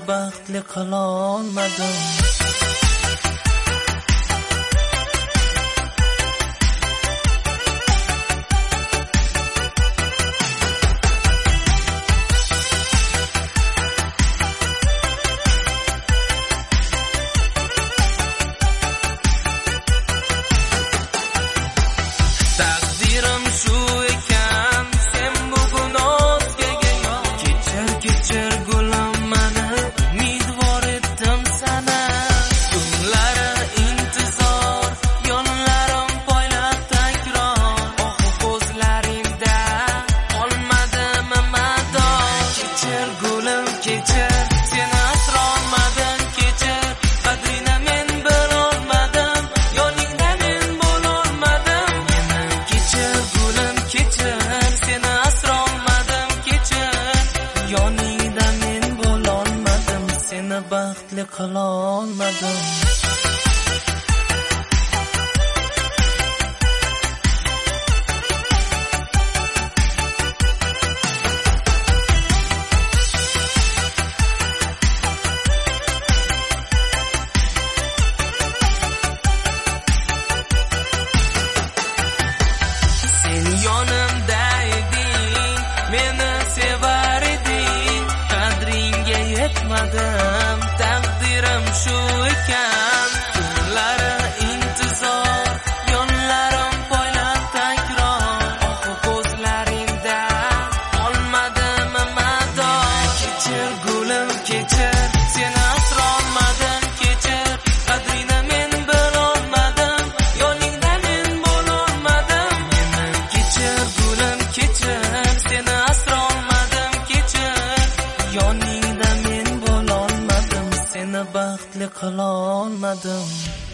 baxtli qilolmadim. Taqdirim shu ekan, sen bugun o'zgaga yo'q. Kechir gulim, mani umidvor etdim sana. Tunlari intizor, yo'llarim poylab takror. Ko'zlaringda qolmadimi mador. Kechir gulim, kechir, seni asrolmadim. Kechir, qadrini men bilolmadim. Yoningda men bo'lolmadim. Kechir gulim, kechir, seni asrolmadim. Kechir, yoningda men bo'lolmadim. Seni baxtli qilolmadim. Sen yonimda eding, meni sevar eding. Qadringga yetmadim, taqdirim shu ekan. Tunlari intizor, yo'llarim poylab takror. Ko'zlaringda qolmadimi mador. Kechir gulim, kechir, seni asrolmadim. Kechir, qadrini men bilolmadim. Yoningda men bo'lolmadim. Kechir gulim, kechir, seni asrolmadim. Kechir, yoningda men bo'lolmadim. Seni baxtli qilolmadim.